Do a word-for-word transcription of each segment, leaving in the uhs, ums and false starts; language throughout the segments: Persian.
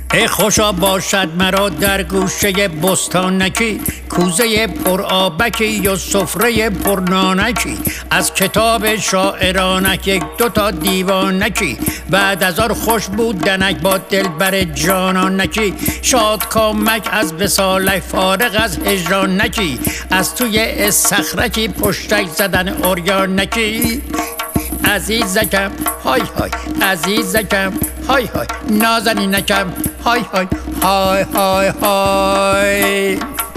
ای خوشا باشد مرا در گوشه بستانکی، کوزه پر آبکی یا سفره پر نانکی، از کتاب شاعرانک یک دو تا دیوانکی، بعد از آن خوش بودنک با دلبر جانانکی، شاد کامک از وصالک فارغ از هجرانکی، از توی استخرکی پشتک زدن اوریانکی. عزیزکم های های عزیزکم های های نازنینکم های های های های های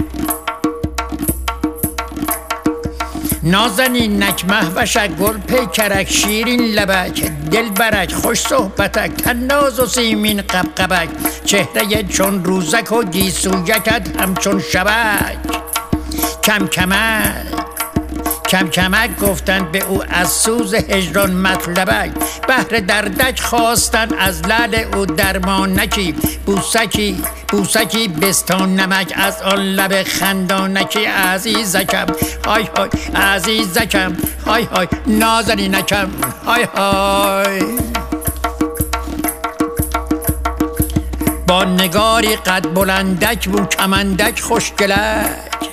نازنینک مهوشک گل پیکرک شیرین لبک دل برک خوش صحبتک تناز و سیمین قبقبک چهره چون روزک و گیسویکت همچون شبک کم کمک کم کمک گفتن به او از سوز هجران مطلبک بهر دردک خواستن از لعل او درمانکی بوسکی بوسکی بستان نمک از آن لب خندانکی. عزیزکم های های عزیزکم های های نازنینکم های های با نگاری قد بلندک بو کمندک خوشگلک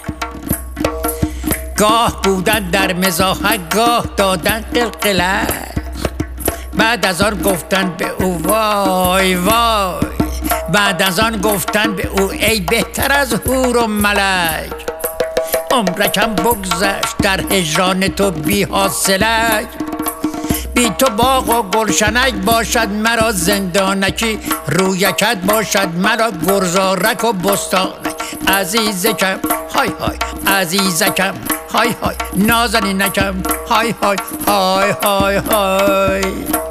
گاه بودن در مزاحک گاه دادن قلقلک بعد از آن گفتن به او وای وای بعد از آن گفتن به او ای بهتر از حور و ملک عمرکم بگذشت در هجران تو بی حاصلک بی تو باغ و گلشنک باشد مرا زندانکی رویکت باشد مرا گرزارک و بستانک. عزیزکم های های عزیزکم های های نازنینکم های های های های های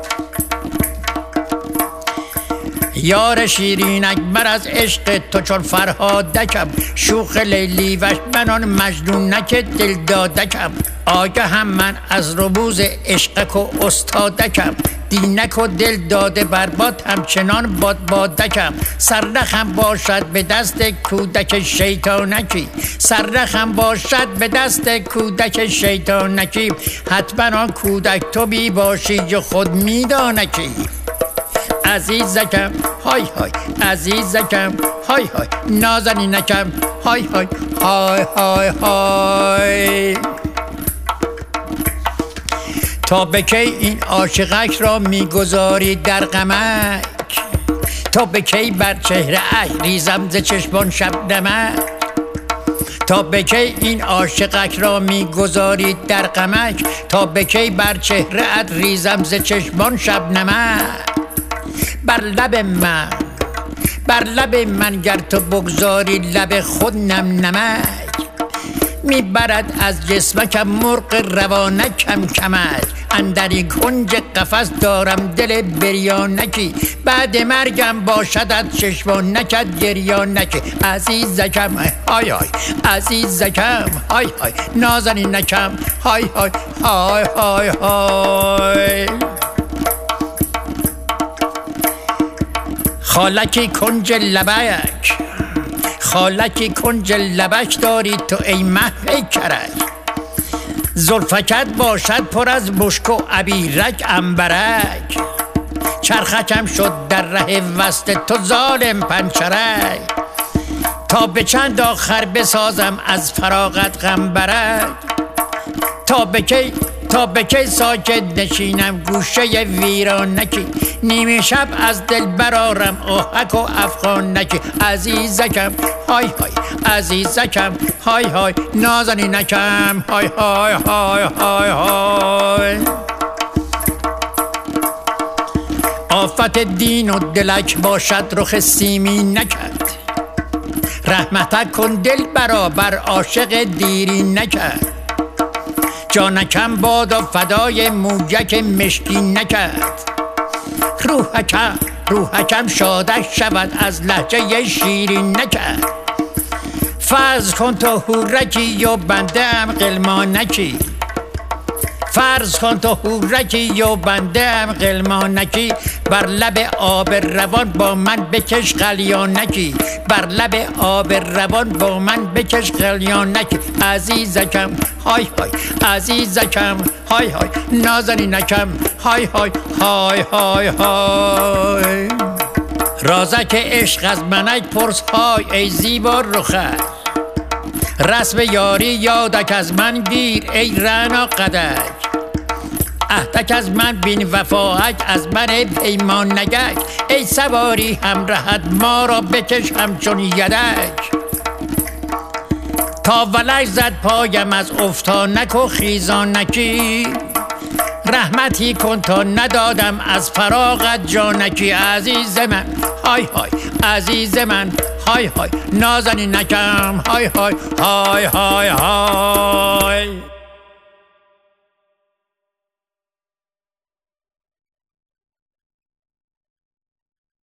یار شیرینک من از عشق تو چون فرهادکم شوخ لیلی وش من آن مجنونک دل دادکم آگهم من از ربوز عشقک و استادکم دینک و دل داده برباد همچنان باد بادکم سرنخم باشد به دست کودک شیطانکی سرنخم باشد به دست کودک شیطانکی حتما آن کودک تو بی باشی و خود میدانکی. عزیزکم های های عزیزکم های های نازنینکم های های های های های تا به کی این عاشقک را میگذاری در غمک تا به کی بر چهره اش ریزم ز چشمان شبنمک تا به کی این عاشقک را میگذاری در غمک تا به کی بر چهره ات ریزم ز چشمان شبنمک بر لب من بر لب من گر تو بگذاری لب خود نم نمک میبرد از جسمکم مرغ روانک کم کمک اندری کنج قفس دارم دل بریانکی بعد مرگم باشدت چشمانکت گریانکی. عزیزکم های های عزیزکم های های نازنینکم های های های های های خالکی کنج لبک خالکی کنج لبک داری تو ای مه پیکرک زلفکت باشد پر از مشک و عبیرک عنبرک چرخکم شد در ره وصل تو ظالم پنچرک تا به چند آخر بسازم از فراغت غمبرک تا به کی تا به کی ساکت نشینم گوشه ویرانکی نیمه شب از دل برارم آهک و افغانکی. عزیزکم های های عزیزکم های های نازنینکم های های های های های آفت دین و دلک باشد رخ سیمی نکرد رحمتک کن دل برابر عاشق دیری نکرد جانکم باد و فدای موجک مشکی نکرد روحکم روحکم شادک شود از لهجه شیرین نکرد فرض کن تو حورکی و بنده ام غلمانکی فرض کن تو حورکی و بنده ام غلمانکی بر لب آب روان با من بکش قلیانکی بر لب آب روان با من بکش قلیانکی. عزیزکم های های عزیزکم های های نازنینکم های های های های های رازک عشق از منک پرس های ای زیبا رخک، رسم یاری یادک از من گیر ای رعنا قدک، عهدک از من بین وفاک از من پیمان نگک، ای سواری همراهت ما را بکش همچون یدک، تا ولک زد پایم از افتانک و خیزانکی، رحمتی کن تا ندادم از فراغت جانکی، عزیز من های های عزیز من های های نازنینکم های های های های های